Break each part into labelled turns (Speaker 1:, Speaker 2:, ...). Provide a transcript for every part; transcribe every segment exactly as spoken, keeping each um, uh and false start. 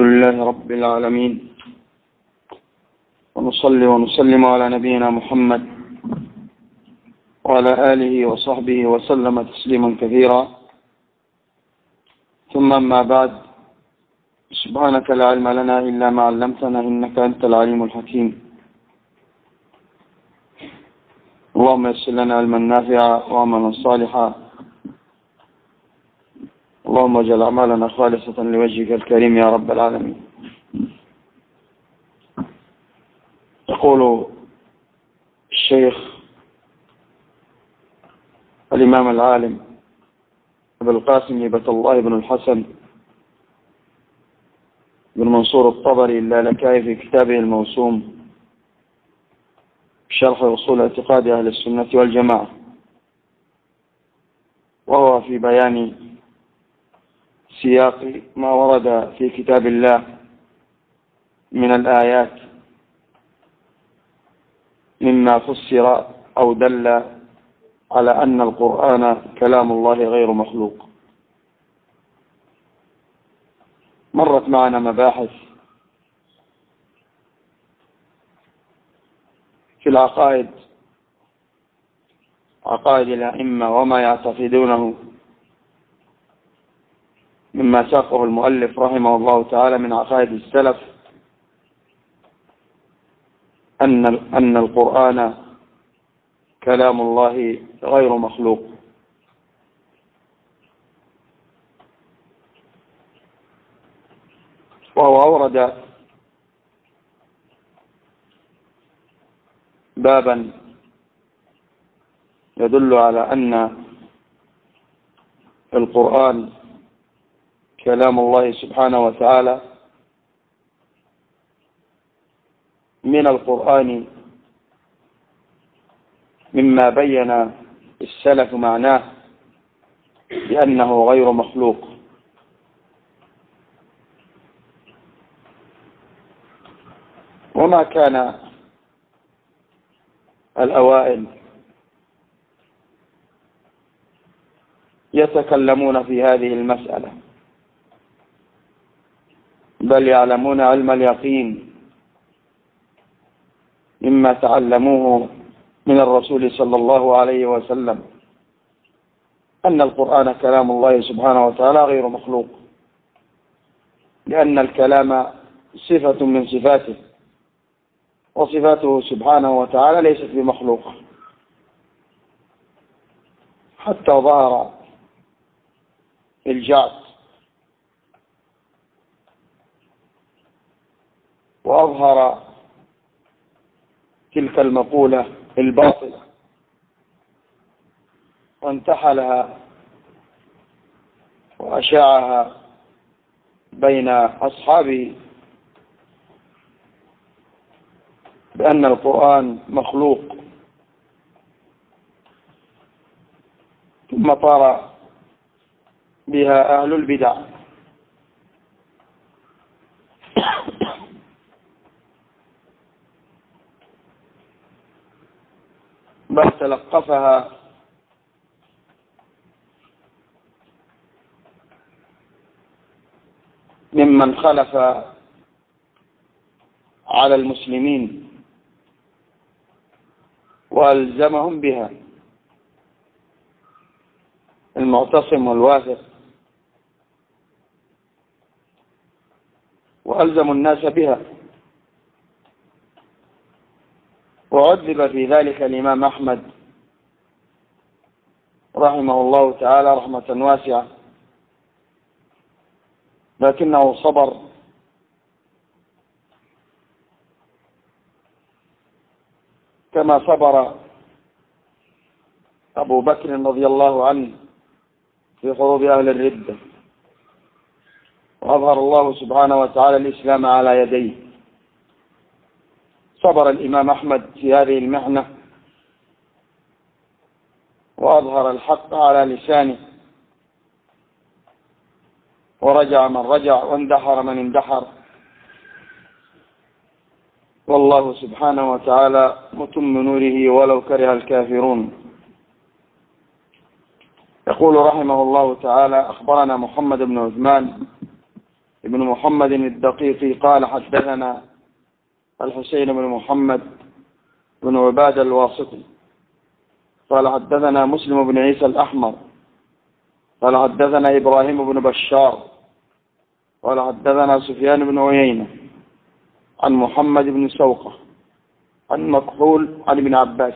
Speaker 1: لله رب العالمين، ونصلي ونسلم على نبينا محمد وعلى آله وصحبه وسلم تسليما كثيرا. ثم ما بعد، سبحانك لا علم لنا إلا ما علمتنا إنك أنت العليم الحكيم. اللهم يسر لنا علما نافعا وعملا صالحا، اللهم اجعل أعمالنا خالصة لوجهك الكريم يا رب العالمين. يقول الشيخ الإمام العالم أبو القاسم هبة الله بن الحسن بن منصور الطبري اللالكائي في كتابه الموسوم شرح أصول اعتقاد أهل السنة والجماعة، وهو في بيان سياق ما ورد في كتاب الله من الآيات مما فسر أو دل على أن القرآن كلام الله غير مخلوق. مرت معنا مباحث في العقائد، عقائد الأئمة وما يعتقدونه مما ساقه المؤلف رحمه الله تعالى من عقائد السلف، أن أن القرآن كلام الله غير مخلوق. وهو أورد بابا يدل على أن القرآن كلام الله سبحانه وتعالى. من القرآن مما بين السلف معناه بأنه غير مخلوق، وما كان الأوائل يتكلمون في هذه المسألة، بل يعلمون علم اليقين مما تعلموه من الرسول صلى الله عليه وسلم أن القرآن كلام الله سبحانه وتعالى غير مخلوق، لأن الكلام صفة من صفاته، وصفاته سبحانه وتعالى ليست بمخلوقة. حتى ظهر الجعد وأظهر تلك المقولة الباطلة وانتحلها وأشاعها بين أصحابه بأن القرآن مخلوق، ثم طار بها أهل البدع بل تلقفها ممن خلف على المسلمين وألزمهم بها، المعتصم والواثق، وألزموا الناس بها. وعذب في ذلك الإمام أحمد رحمه الله تعالى رحمة واسعة، لكنه صبر كما صبر أبو بكر رضي الله عنه في حروب أهل الردة، وأظهر الله سبحانه وتعالى الإسلام على يديه. صبر الإمام أحمد في هذه المحنة وأظهر الحق على لسانه، ورجع من رجع واندحر من اندحر، والله سبحانه وتعالى متم نوره ولو كره الكافرون. يقول رحمه الله تعالى: أخبرنا محمد بن عثمان بن محمد الدقيقي قال حدثنا الحسين بن محمد بن عبادة الواسطي قال حدثنا مسلم بن عيسى الأحمر قال حدثنا إبراهيم بن بشار قال حدثنا سفيان بن عيينة عن محمد بن سوقة عن مكحول عن ابن عباس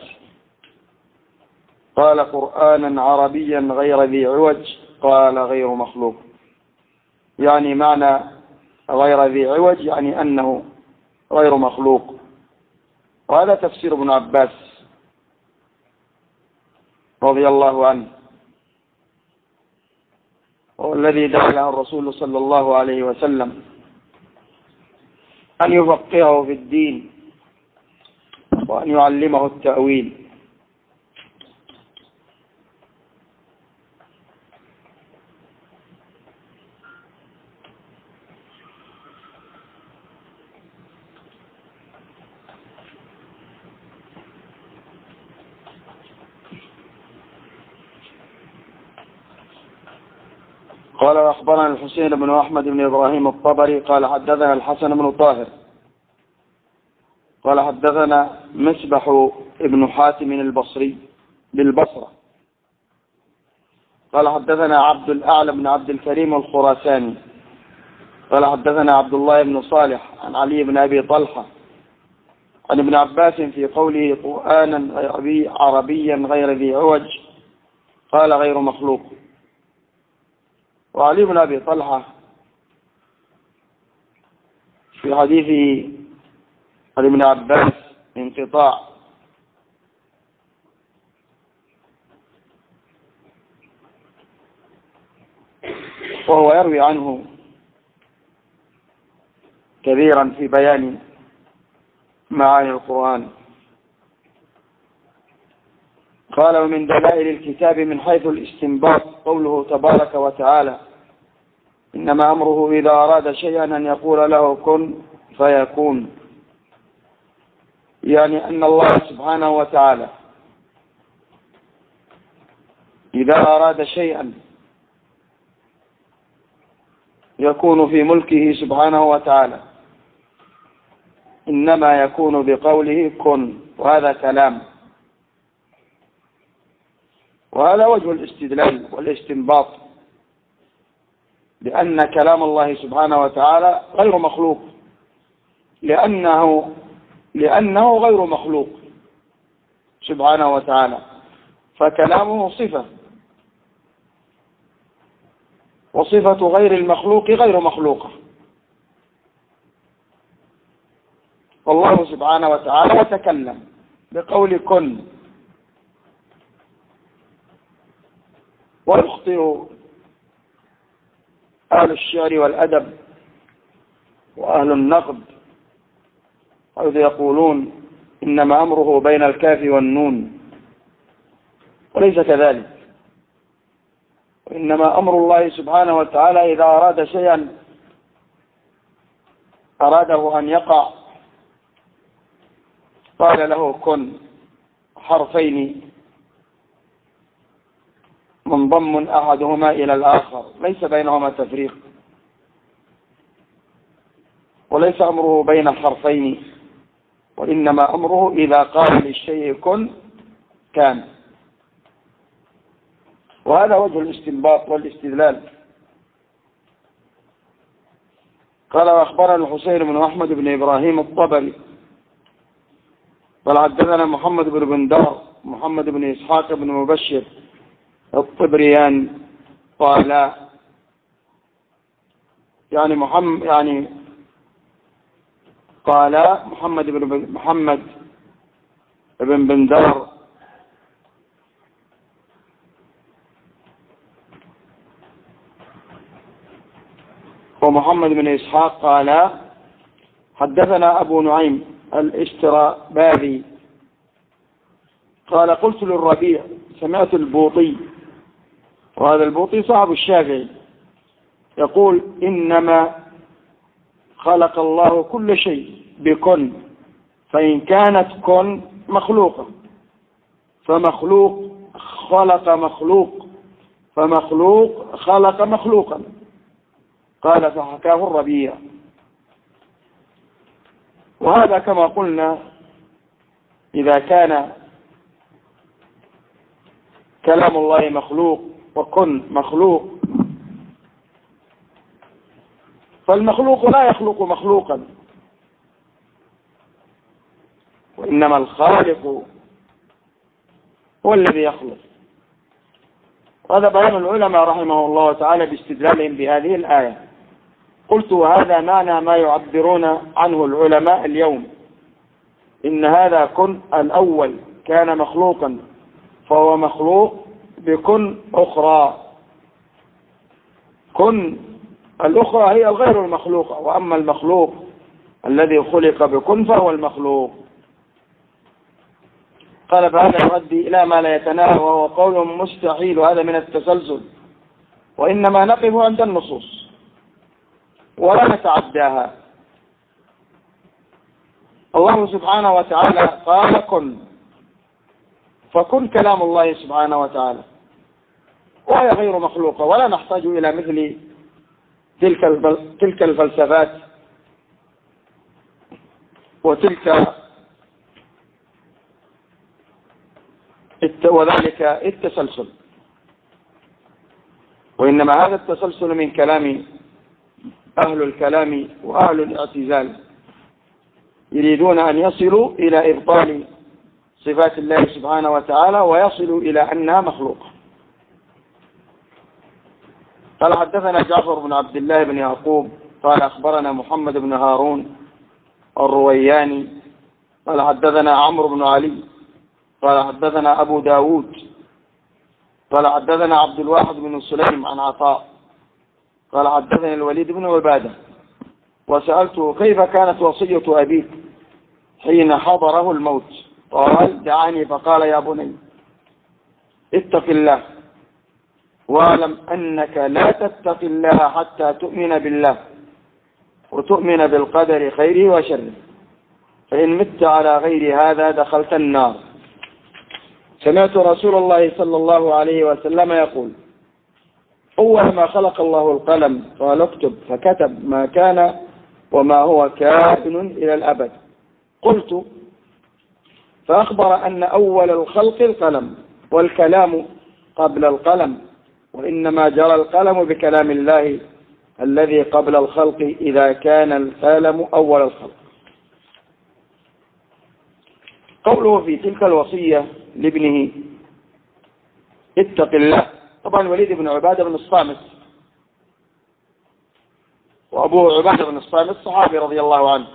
Speaker 1: قال قرآنا عربيا غير ذي عوج قال غير مخلوق. يعني معنى غير ذي عوج يعني أنه غير مخلوق، وهذا تفسير ابن عباس رضي الله عنه، والذي دعا له الرسول صلى الله عليه وسلم أن يفقهه في الدين وأن يعلمه التأويل. قال أخبرنا الحسين بن أحمد بن إبراهيم الطبري قال حدثنا الحسن بن طاهر قال حدثنا مسبح ابن حاتم البصري بالبصرة قال حدثنا عبد الأعلى بن عبد الكريم الخراساني قال حدثنا عبد الله بن صالح عن علي بن أبي طلحة عن ابن عباس في قوله قرآنا عربيا غير ذي عوج قال غير مخلوق. وعلي بن أبي طلحة في حديثه عن ابن عباس انقطاع، وهو يروي عنه كثيرا في بيان معاني القرآن. قال ومن دلائل الكتاب من حيث الاستنباط قوله تبارك وتعالى إنما أمره إذا أراد شيئا أن يقول له كن فيكون. يعني أن الله سبحانه وتعالى إذا أراد شيئا يكون في ملكه سبحانه وتعالى إنما يكون بقوله كن، وهذا كلام، وهذا وجه الاستدلال والاستنباط بأن كلام الله سبحانه وتعالى غير مخلوق، لأنه لأنه غير مخلوق سبحانه وتعالى، فكلامه صفة، وصفة غير المخلوق غير مخلوقة. والله سبحانه وتعالى يتكلم بقول كن، ويخطئ أهل الشعر والأدب وأهل النقد حيث يقولون إنما أمره بين الكاف والنون، وليس كذلك. وإنما أمر الله سبحانه وتعالى إذا أراد شيئا أراده أن يقع قال له كن، حرفين منضم أحدهما إلى الآخر ليس بينهما تفريق، وليس أمره بين الحرفين، وإنما أمره إذا قال للشيء كن كان. وهذا وجه الاستنباط والاستدلال. قال وأخبرنا الحسين بن أحمد بن إبراهيم الطبري قال حدثنا محمد بن بندار محمد بن إسحاق بن مبشر الطبريان قال يعني محمد يعني قال محمد بن محمد بن بندار ومحمد بن إسحاق قال حدثنا أبو نعيم الاشتراباذي قال قلت للربيع سمعت البوطي، وهذا البوطي صاحب الشافعي، يقول إنما خلق الله كل شيء بكن، فإن كانت كن مخلوقة فمخلوق خلق مخلوق فمخلوق خلق مخلوقا. قال فحكاه الربيع. وهذا كما قلنا إذا كان كلام الله مخلوق وكن مخلوق، فالمخلوق لا يخلق مخلوقا، وإنما الخالق هو الذي يخلق. وهذا بيان العلماء رحمه الله تعالى باستدلالهم بهذه الآية. قلت وهذا معنى ما يعبرون عنه العلماء اليوم، إن هذا كن الأول كان مخلوقا فهو مخلوق بكن أخرى. كن الأخرى هي غير المخلوقة، وأما المخلوق الذي خلق بكن فهو المخلوق. قال فهذا يؤدي إلى ما لا يتناهى وهو قول مستحيل، وهذا من التسلسل، وإنما نقف عند النصوص ولا نتعداها. الله سبحانه وتعالى قال كن، فكن كلام الله سبحانه وتعالى، وهي غير مخلوقة، ولا نحتاج إلى مثل تلك تلك الفلسفات وتلك وذلك التسلسل، وإنما هذا التسلسل من كلام أهل الكلام وأهل الاعتزال، يريدون أن يصلوا إلى إبطال صفات الله سبحانه وتعالى ويصلوا إلى أنها مخلوقة. قال حدثنا جعفر بن عبد الله بن يعقوب قال أخبرنا محمد بن هارون الروياني قال حدثنا عمرو بن علي قال حدثنا أبو داود قال حدثنا عبد الواحد بن سليم عن عطاء قال حدثني الوليد بن عبادة وسألته كيف كانت وصية أبيك حين حضره الموت؟ قال دعاني فقال يا بني اتق الله واعلم أنك لا تتق الله حتى تؤمن بالله وتؤمن بالقدر خيره وشره، فإن مت على غير هذا دخلت النار. سمعت رسول الله صلى الله عليه وسلم يقول أول ما خلق الله القلم قال اكتب، فكتب ما كان وما هو كائن إلى الأبد. قلت فأخبر أن أول الخلق القلم والكلام قبل القلم، وإنما جرى القلم بكلام الله الذي قبل الخلق إذا كان القلم أول الخلق. قوله في تلك الوصية لابنه اتق الله، طبعا الوليد بن عبادة بن الصامت، وأبوه عبادة بن الصامت صحابي رضي الله عنه.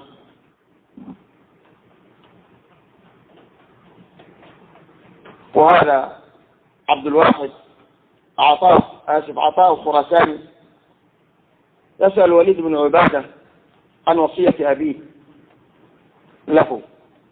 Speaker 1: وهذا عبد الواحد عطاء آسف عطاء الخراساني يسأل الوليد بن عبادة عن وصية أبيه له.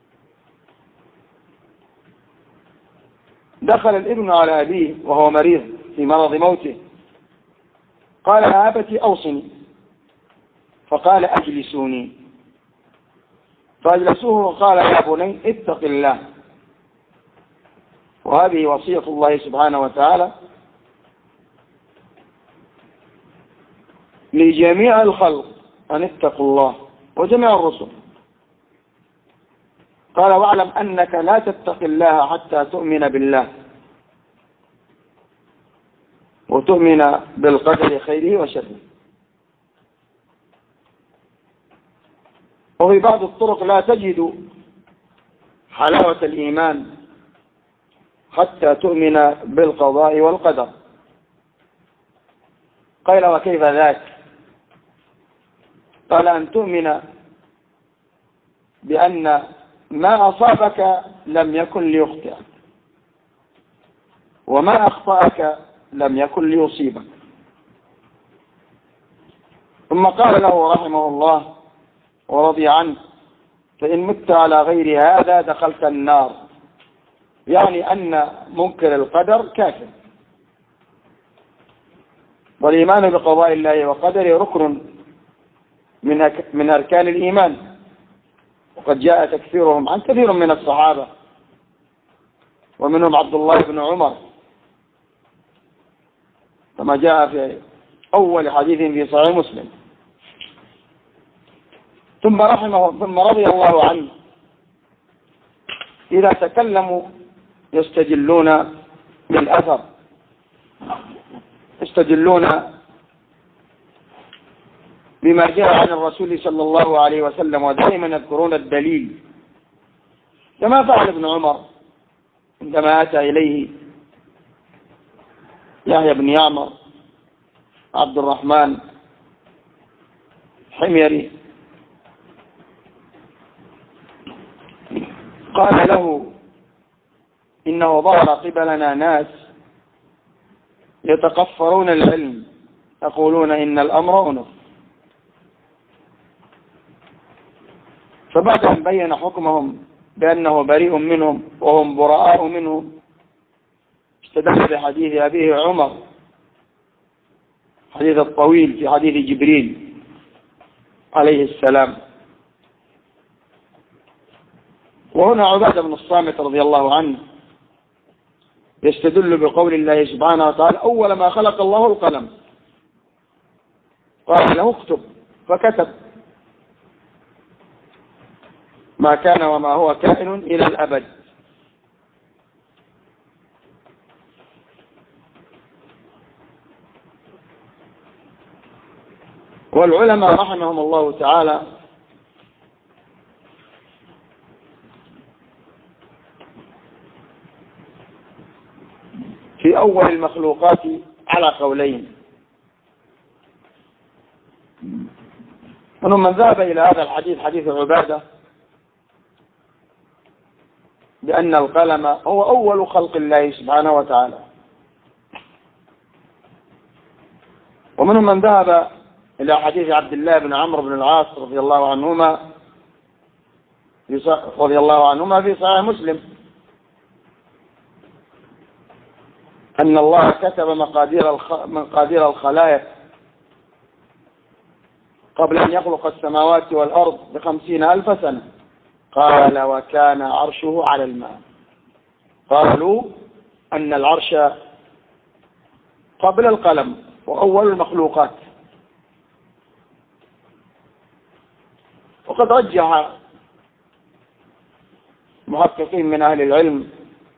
Speaker 1: دخل الابن على أبيه وهو مريض في مرض موته، قال يا أبتي أوصني، فقال أجلسوني، فأجلسوه وقال يا بني اتق الله. وهذه وصية الله سبحانه وتعالى لجميع الخلق أن اتقوا الله، وجميع الرسل. قال واعلم أنك لا تتق الله حتى تؤمن بالله وتؤمن بالقدر خيره وشره. وفي بعض الطرق لا تجد حلاوة الإيمان حتى تؤمن بالقضاء والقدر. قال وكيف ذاك؟ قال أن تؤمن بأن ما أصابك لم يكن ليخطئك، وما أخطأك لم يكن ليصيبك. ثم قال له رحمه الله ورضي عنه فإن مت على غير هذا دخلت النار، يعني أن منكر القدر كافر. والإيمان بقضاء الله وقدره ركن من من أركان الإيمان، وقد جاء تكفيرهم عن كثير من الصحابة ومنهم عبد الله بن عمر كما جاء في أول حديث في صحيح مسلم. ثم رحمه ثم رضي الله عنه إذا تكلموا يستدلون بالأثر، يستدلون بما جاء عن الرسول صلى الله عليه وسلم، ودائما يذكرون الدليل، كما فعل ابن عمر عندما أتى إليه يحيى بن يعمر عبد الرحمن حميري قال له إنه ظهر قبلنا ناس يتقفرون العلم يقولون إن الأمر أنف، فبعد أن بين حكمهم بأنه بريء منهم وهم براء منه استدل بحديث أبيه عمر، حديث الطويل في حديث جبريل عليه السلام. وهنا عبادة بن الصامت رضي الله عنه يستدل بقول الله سبحانه وتعالى أول ما خلق الله القلم، قال له اكتب فكتب، ما كان وما هو كائن إلى الأبد. والعلماء رحمهم الله تعالى في أول المخلوقات على قولين، منهم من ذهب إلى هذا الحديث حديث عبادة بأن القلم هو أول خلق الله سبحانه وتعالى، ومنهم من ذهب إلى حديث عبد الله بن عمرو بن العاص رضي الله عنهما رضي الله عنهما في صحيح مسلم أن الله كتب مقادير مقادير الخلائق قبل أن يخلق السماوات والأرض بخمسين ألف سنة، قال وكان عرشه على الماء. قالوا أن العرش قبل القلم وأول المخلوقات. وقد رجح محققين من أهل العلم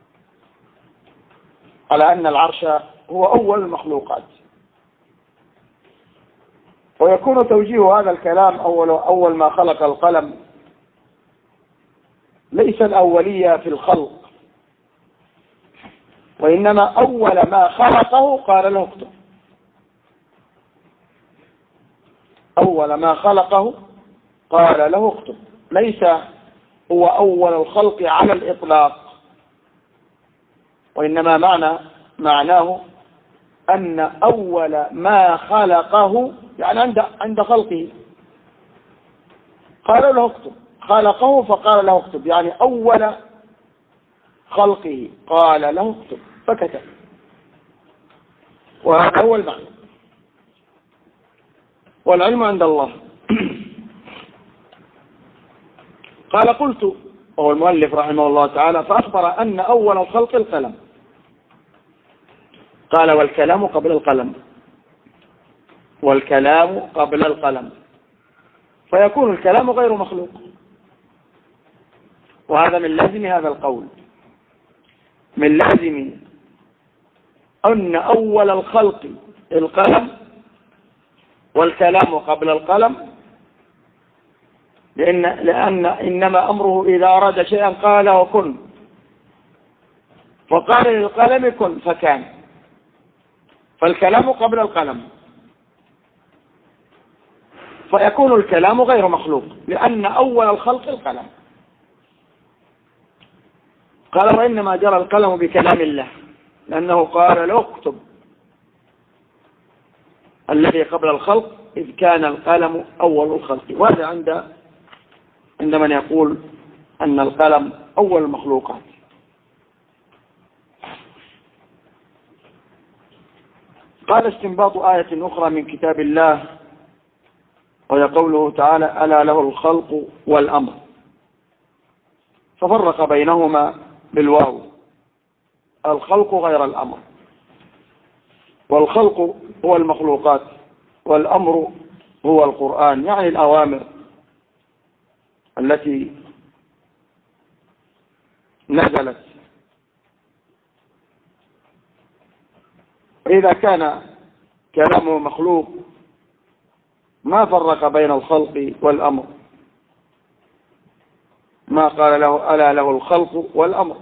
Speaker 1: على أن العرش هو أول المخلوقات، ويكون توجيه هذا الكلام أول, أول ما خلق القلم ليس الأولية في الخلق، وإنما أول ما خلقه قال له اكتب. أول ما خلقه قال له اكتب، ليس هو أول الخلق على الإطلاق، وإنما معنى معناه أن أول ما خلقه يعني عند عند خلقه قال له اكتب، خلقه فقال له اكتب، يعني أول خلقه قال له اكتب فكتب، وهذا هو المعنى. والعلم عند الله. قال قلت، وهو المؤلف رحمه الله تعالى، فأخبر أن أول الخلق القلم، قال والكلام قبل القلم، والكلام قبل القلم، فيكون الكلام غير مخلوق، وهذا من لازم هذا القول، من لازم أن أول الخلق القلم والكلام قبل القلم، لأن, لأن إنما أمره إذا أراد شيئا قال وكن، فقال للقلم كن فكان، فالكلام قبل القلم، فيكون الكلام غير مخلوق لأن أول الخلق القلم. قال وإنما جرى القلم بكلام الله، لأنه قال له اكتب الذي قبل الخلق إذ كان القلم أول الخلق. وهذا عند عند من يقول أن القلم أول المخلوقات. قال استنباط آية أخرى من كتاب الله، وهي قوله تعالى ألا له الخلق والأمر، ففرق بينهما بالواو، الخلق غير الأمر، والخلق هو المخلوقات والأمر هو القرآن، يعني الأوامر التي نزلت. إذا كان كلامه مخلوق ما فرق بين الخلق والأمر، ما قال له ألا له الخلق والأمر،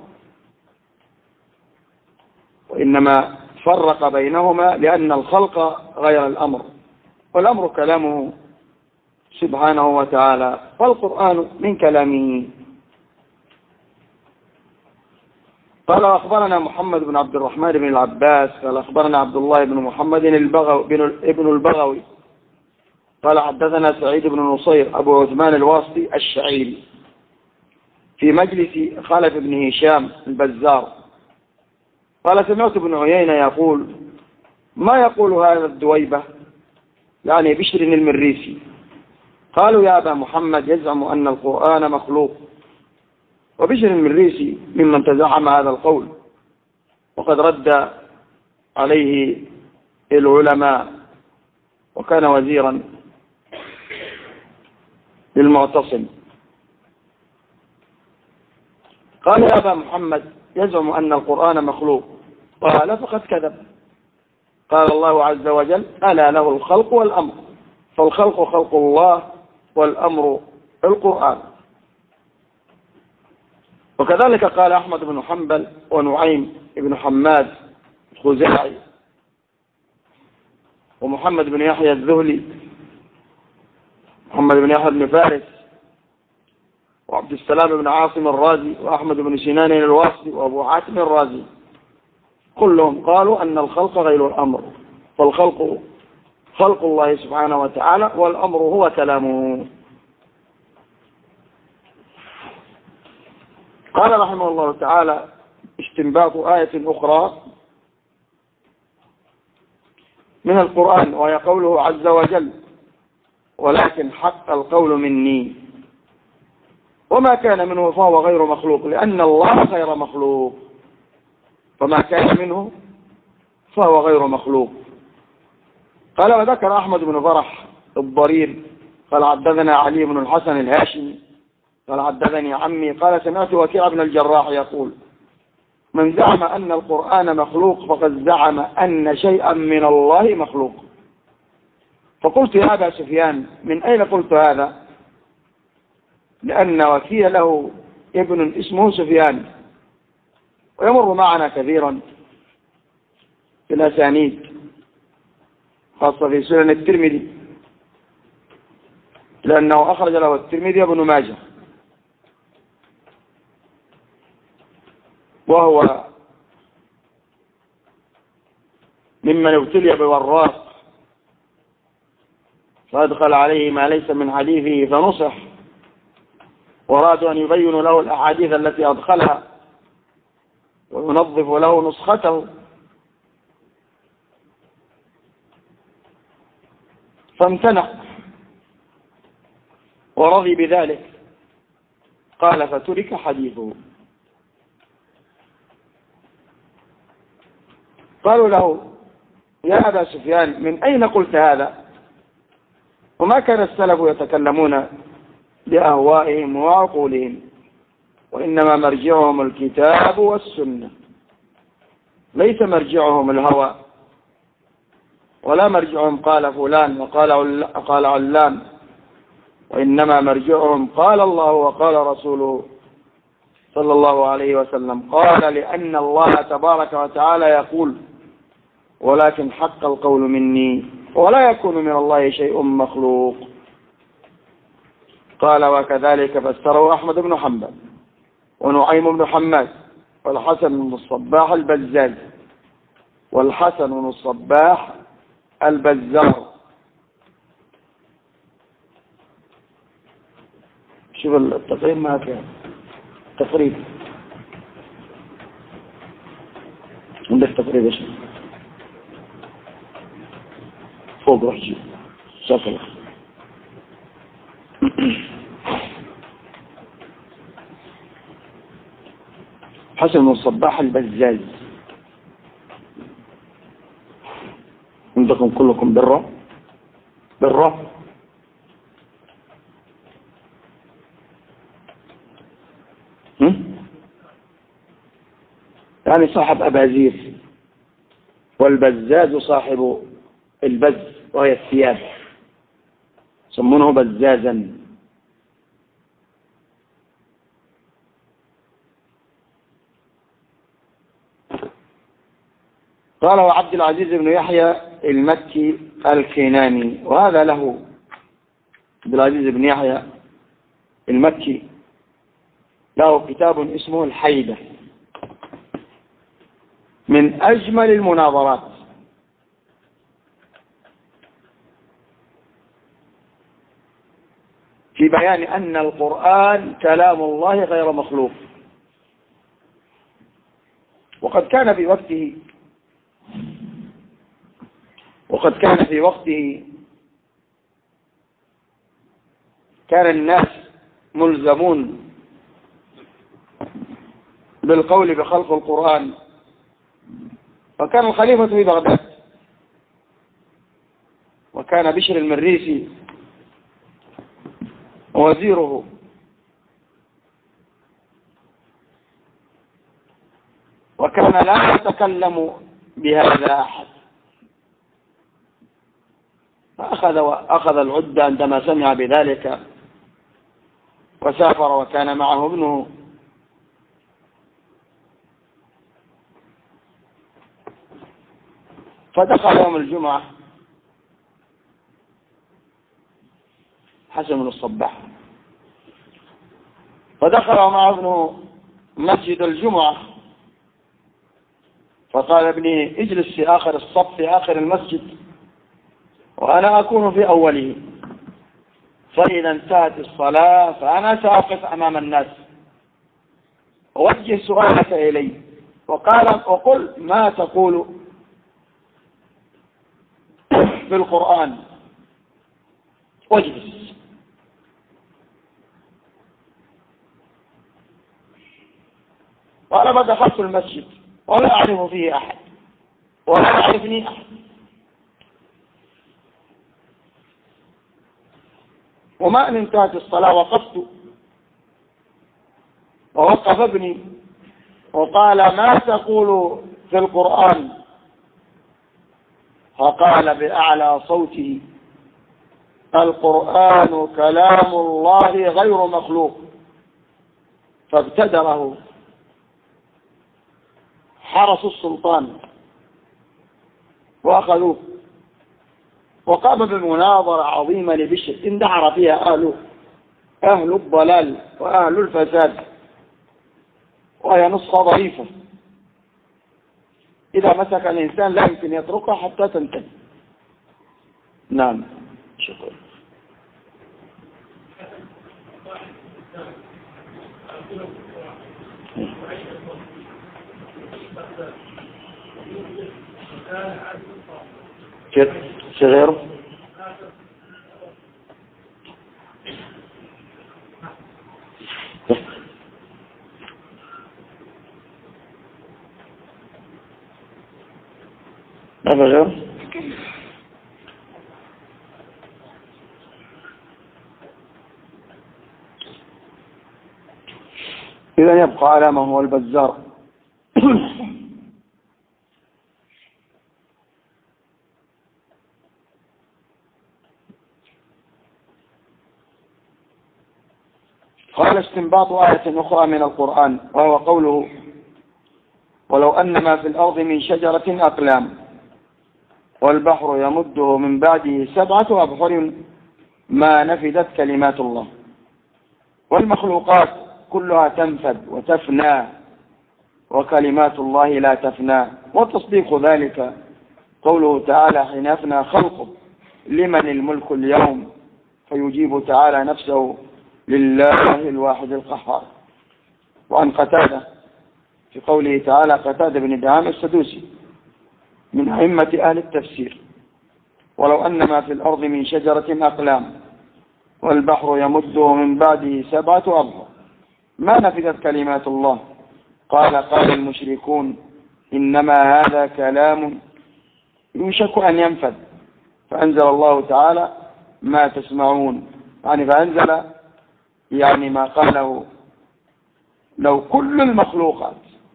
Speaker 1: وإنما فرق بينهما لأن الخلق غير الأمر، والأمر كلامه سبحانه وتعالى، والقرآن من كلامه. قال أخبرنا محمد بن عبد الرحمن بن العباس قال أخبرنا عبد الله بن محمد البغوي ابن البغوي قال حدثنا سعيد بن نصير أبو عثمان الواسطي الشعيري في مجلس خلف بن هشام البزار قال سمعت ابن عيينة يقول ما يقول هذا الدويبة، يعني بشر المريسي. قالوا يا أبا محمد يزعم أن القرآن مخلوق، وبشر المريسي ممن تزعم هذا القول، وقد رد عليه العلماء وكان وزيرا للمعتصم. قال يا أبا محمد يزعم أن القرآن مخلوق، قال فقد كذب. قال الله عز وجل ألا له الخلق والأمر، فالخلق خلق الله والأمر القرآن. وكذلك قال أحمد بن حنبل ونعيم بن حماد الخزاعي ومحمد بن يحيى الذهلي، محمد بن يحيى بن فارس وعبد السلام بن عاصم الرازي وأحمد بن سنان الواسطي وأبو حاتم الرازي، كلهم قالوا أن الخلق غير الأمر، فالخلق خلق الله سبحانه وتعالى والأمر هو كلامه. قال رحمه الله تعالى استنباط آية أخرى من القرآن وهي قوله عز وجل ولكن حق القول مني، وما كان منه فهو غير مخلوق لأن الله غير مخلوق، فما كان منه فهو غير مخلوق. قال وذكر أحمد بن فرح الضرير قال حدثنا علي بن الحسن الهاشمي قال حدثني عمي قال سمعت وكيع بن الجراح يقول من زعم أن القرآن مخلوق فقد زعم أن شيئا من الله مخلوق. فقلت يا أبا سفيان من أين قلت هذا؟ لأن وكيع له ابن اسمه سفيان ويمر معنا كثيرا في الأسانيد خاصة في سنن الترمذي، لأنه أخرج له الترمذي ابن ماجه، وهو ممن ابتلي بوراق فأدخل عليه ما ليس من حديثه فنصح، ورادوا أن يبينوا له الأحاديث التي أدخلها وينظف له نسخته، فامتنع ورضي بذلك. قال فترك حديثه. قالوا له يا أبا سفيان من أين قلت هذا؟ وما كان السلف يتكلمون بأهوائهم وعقولهم، وإنما مرجعهم الكتاب والسنة، ليس مرجعهم الهوى، ولا مرجعهم قال فلان وقال قال علان، وإنما مرجعهم قال الله وقال رسوله صلى الله عليه وسلم. قال لأن الله تبارك وتعالى يقول ولكن حق القول مني، ولا يكون من الله شيء مخلوق. قال وكذلك فسره أحمد بن حنبل ونعيم بن حماد والحسن بن الصباح البزاز والحسن بن الصباح البزار. شوف التقريب ما كان تقريب عندك تقريب ايش فوق روح جيب شكرا. حسن بن الصباح البزاز عندكم كلكم برة بالرفع. يعني صاحب أبازير، والبزاز صاحب البز وهي الثياب، يسمونه بزازا. قال وعبد العزيز بن يحيى المكي الكناني، وهذا له عبد العزيز بن يحيى المكي له كتاب اسمه الحيدة، من أجمل المناظرات، في بيان أن القرآن كلام الله غير مخلوق. وقد كان في وقته وقد كان في وقته كان الناس ملزمون بالقول بخلق القرآن، وكان الخليفة في بغداد، وكان بشر المريسي وزيره، وكان لا يتكلم بهذا أحد. فأخذ وأخذ العدة عندما سمع بذلك وسافر، وكان معه ابنه، فدخل يوم الجمعة حسن بن الصباح، فدخل معه ابنه مسجد الجمعة، فقال ابني اجلس في آخر الصف في آخر المسجد وأنا أكون في أوله، فإذا انتهت الصلاة فأنا سأقف أمام الناس ووجه سؤالك إلي، وقال وقل ما تقول في القرآن واجلس. قال فدخلت المسجد ولا أعرف فيه أحد ولا يعرفني أحد، وما أن انتهت الصلاة وقفت، ووقف ابني وقال ما تقول في القرآن؟ فقال بأعلى صوته القرآن كلام الله غير مخلوق. فابتدره حرس السلطان وأخذوه، وقام بمناظرة عظيمة لبشر اندحر فيها أهل أهل الضلال وأهل الفساد، وهي نسخة ضعيفة إذا مسك الإنسان لا يمكن يتركها حتى تنتهي. نعم شكرا. في غيره ما في غيره. إذا يبقى على ما هو البزار. قال استنباط آية أخرى من القرآن، وهو قوله ولو أن ما في الأرض من شجرة أقلام والبحر يمده من بعده سبعة أبحر ما نفدت كلمات الله. والمخلوقات كلها تنفد وتفنى وكلمات الله لا تفنى. وتصديق ذلك قوله تعالى حين يفنى خلقه لمن الملك اليوم، فيجيب تعالى نفسه لله الواحد القهار. وعن قتادة في قوله تعالى قتادة بن دعامة السدوسي من أئمة أهل التفسير ولو أن ما في الأرض من شجرة أقلام والبحر يمده من بعده سبعة أبحر ما نفذت كلمات الله. قال قال المشركون إنما هذا كلام يوشك أن ينفذ، فأنزل الله تعالى ما تسمعون. يعني فأنزل يعني ما قاله لو كل المخلوقات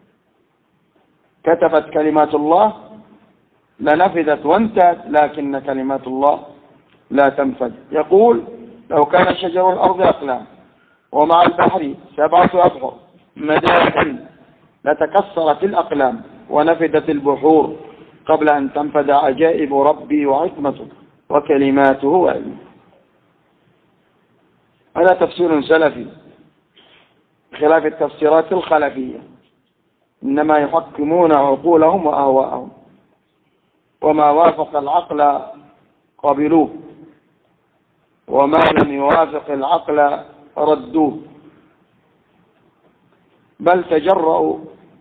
Speaker 1: كتبت كلمات الله لنفذت وانتهت، لكن كلمات الله لا تنفذ. يقول لو كان شجر الأرض أقلام ومع البحر سبعة أبحر مدادا لتكسرت الأقلام ونفدت البحور قبل أن تنفذ عجائب ربي وحكمته وكلماته وعلمه. هذا تفسير سلفي خلاف التفسيرات الخلفية، إنما يحكمون عقولهم وأهواءهم، وما وافق العقل قبلوه وما لم يوافق العقل ردوه، بل تجرؤوا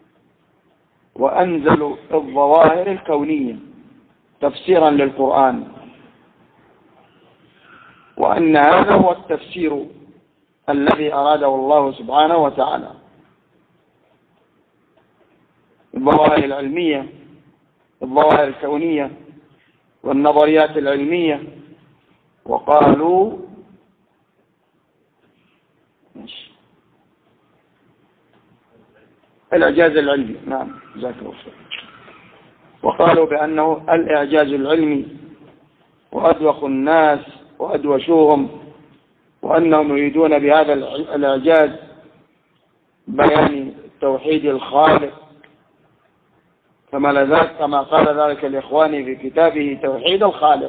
Speaker 1: وأنزلوا الظواهر الكونية تفسيرا للقرآن، وأن هذا هو التفسير الذي أراده الله سبحانه وتعالى. الظواهر العلمية، الظواهر الكونية والنظريات العلمية. وقالوا الإعجاز العلمي، نعم جزاك الله خير. وقالوا بأنه الإعجاز العلمي وأدوخ الناس وأدوشوهم، وأنهم يريدون بهذا الإعجاز بيان توحيد الخالق، كما لذلك كما قال ذلك الإخواني في كتابه توحيد الخالق.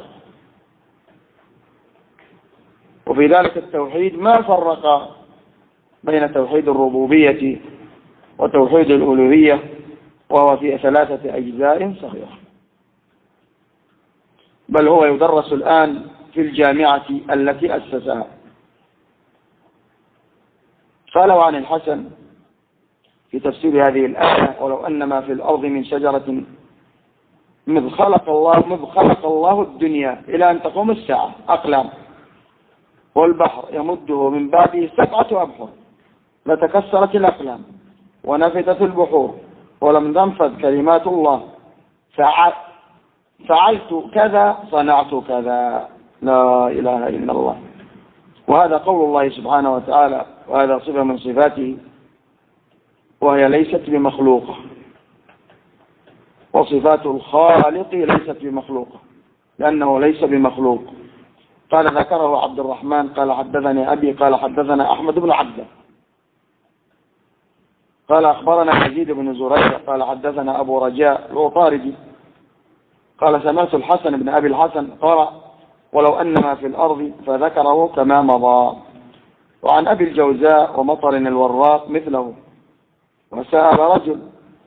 Speaker 1: وفي ذلك التوحيد ما فرق بين توحيد الربوبية وتوحيد الألوهية، وهو في ثلاثة أجزاء صغيرة، بل هو يدرس الآن في الجامعة التي أسسها. قالوا عن الحسن في تفسير هذه الآية: ولو أن ما في الأرض من شجرة مذ خلق الله مذ خلق الله الدنيا إلى أن تقوم الساعة أقلام، والبحر يمده من بعده سبعة أبحر لتكسرت الأقلام ونفدت البحور ولم تنفذ كلمات الله، فعلت كذا صنعت كذا. لا إله إلا الله. وهذا قول الله سبحانه وتعالى، وهذا صفة من صفاته، وهي ليست بمخلوقة، وصفات الخالق ليست بمخلوقة لأنه ليس بمخلوق. قال ذكره عبد الرحمن قال حدثني أبي قال حدثنا أحمد بن عبده قال أخبرنا يزيد بن زريع قال حدثنا أبو رجاء العطاردي قال سمعت الحسن بن أبي الحسن قال ولو أن ما في الأرض، فذكره كما مضى. وعن أبي الجوزاء ومطر الوراق مثله. وسأل رجل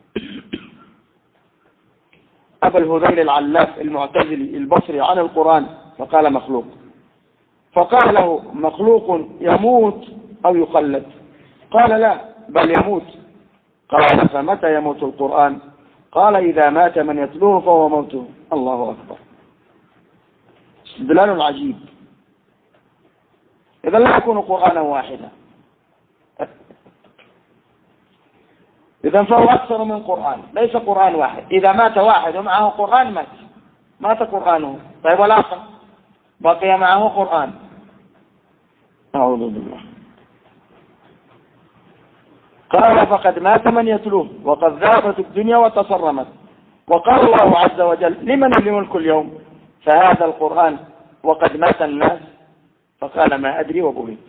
Speaker 1: أبا الهذيل العلاف المعتزلي البصري عن القرآن فقال مخلوق، فقال له مخلوق يموت أو يخلد؟ قال لا بل يموت. قال فمتى يموت القرآن؟ قال إذا مات من يتلوه فهو موته. الله أكبر، استدلال عجيب. إذا لا يكون قرآنا واحدا، إذا فهو أكثر من قرآن، ليس قرآن واحد. إذا مات واحد ومعه قرآن مات مات قرآنه. طيب والآخر بقي معه قرآن. أعوذ بالله. قال فقد مات من يتلوه وقد ذهبت الدنيا وتصرمت. وقال الله عز وجل لمن الملك اليوم؟ فهذا القرآن وقد مات الناس. فقال ما أدري وبهت.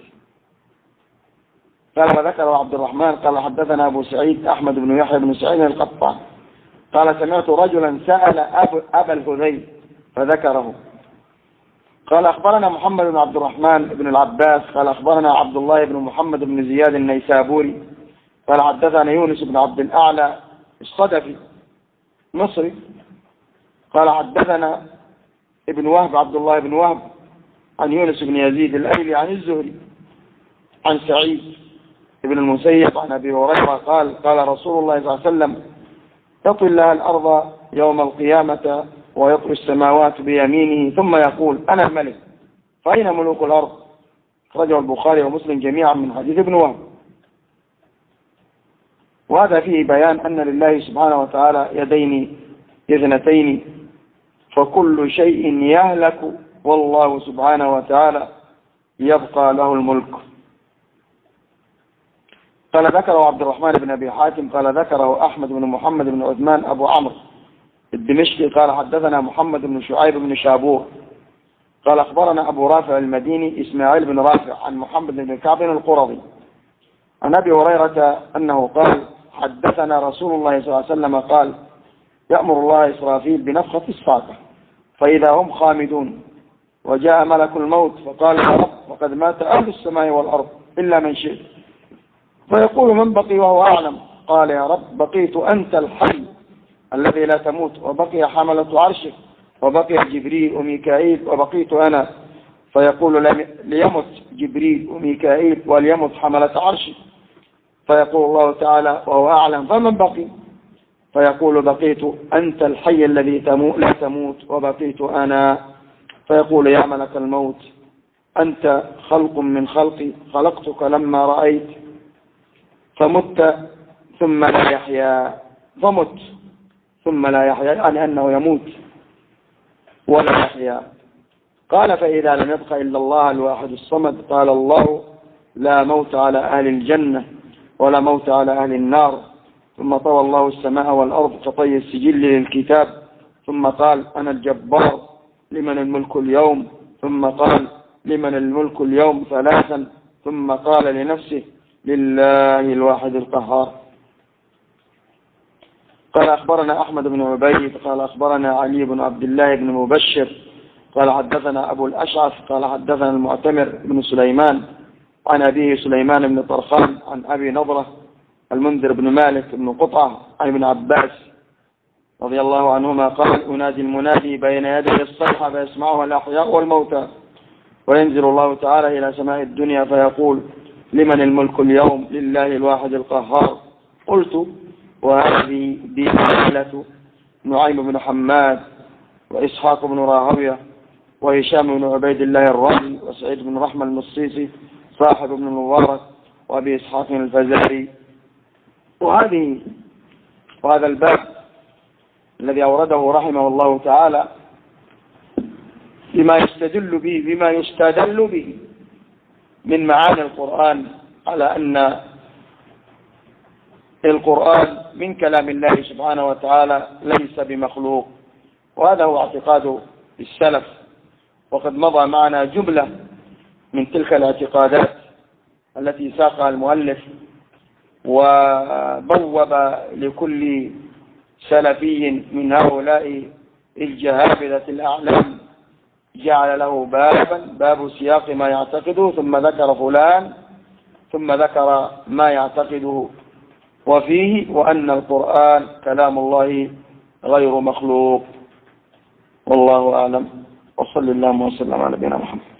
Speaker 1: قال وذكر عبد الرحمن قال حدثنا أبو سعيد أحمد بن يحيى بن سعيد القطان قال سمعت رجلا سأل أب أبا الهذيل فذكره. قال أخبرنا محمد بن عبد الرحمن بن العباس قال أخبرنا عبد الله بن محمد بن زياد النيسابوري قال حدثنا يونس بن عبد الأعلى الصدفي مصري قال حدثنا ابن وهب عبد الله بن وهب عن يونس بن يزيد الأيلي عن الزهري عن سعيد ابن المسيب عن أبي هريرة قال قال رسول الله صلى الله عليه وسلم تطوي لها الأرض يوم القيامة ويطوي السماوات بيمينه ثم يقول أنا الملك فأين ملوك الأرض؟ أخرجه البخاري ومسلم جميعا من حديث ابن وهب. وهذا فيه بيان أن لله سبحانه وتعالى يدين اثنتين، فكل شيء يهلك والله سبحانه وتعالى يبقى له الملك. قال ذكره عبد الرحمن بن أبي حاتم قال ذكره أحمد بن محمد بن عثمان أبو عمرو الدمشقي قال حدثنا محمد بن شعيب بن شابور قال أخبرنا أبو رافع المديني إسماعيل بن رافع عن محمد بن كعب القرظي عن أبي هريرة أنه قال حدثنا رسول الله صلى الله عليه وسلم قال يأمر الله إسرافيل بنفخة الصاعقة فإذا هم خامدون وجاء ملك الموت فقال يا رب وقد مات أهل السماء والأرض إلا من شئت فيقول من بقي وهو أعلم قال يا رب بقيت أنت الحي الذي لا تموت وبقي حملة عرشك وبقي جبريل وميكائيل وبقيت أنا فيقول ليمت جبريل وميكائيل وليمت حملة عرشك فيقول الله تعالى وهو أعلم فمن بقي فيقول بقيت أنت الحي الذي لا تموت وبقيت أنا فيقول يا ملك الموت أنت خلق من خلقي خلقتك لما رأيت فمت ثم لا يحيا فمت ثم لا يحيا يعني أنه يموت ولا يحيا. قال فإذا لم يبق إلا الله الواحد الصمد قال الله لا موت على أهل الجنة ولا موت على أهل النار ثم طوى الله السماء والأرض كطي السجل للكتاب ثم قال أنا الجبار لمن الملك اليوم ثم قال لمن الملك اليوم ثلاثا ثم قال لنفسه لله الواحد القهار. قال أخبرنا أحمد بن عبيد قال أخبرنا علي بن عبد الله بن مبشر قال حدثنا أبو الأشعث قال حدثنا المعتمر بن سليمان عن أبيه سليمان بن طرخان عن أبي نضرة المنذر بن مالك بن قطعة عن ابن عباس رضي الله عنهما قال أنادي المنادي بين يدي الصيحة فيسمعها الأحياء والموتى وينزل الله تعالى إلى سماء الدنيا فيقول لمن الملك اليوم لله الواحد القهار. قلت وهذه دينة نعيم بن حماد وإسحاق بن راهوية وهشام بن عبيد الله الرازي وسعيد بن رحمة المصيصي صاحب ابن المبارك وأبي إسحاق الفزاري. وهذه وهذا الباب الذي أورده رحمه الله تعالى بما يستدل به بما يستدل به من معاني القرآن على أن القرآن من كلام الله سبحانه وتعالى ليس بمخلوق، وهذا هو اعتقاد السلف، وقد مضى معنا جملة من تلك الاعتقادات التي ساقها المؤلف وبوب لكل سلفي من هؤلاء الجهابذة الأعلام جعل له بابا باب سياق ما يعتقده ثم ذكر فلان ثم ذكر ما يعتقده وفيه وأن القرآن كلام الله غير مخلوق. والله أعلم وصلى الله وسلم على نبينا محمد.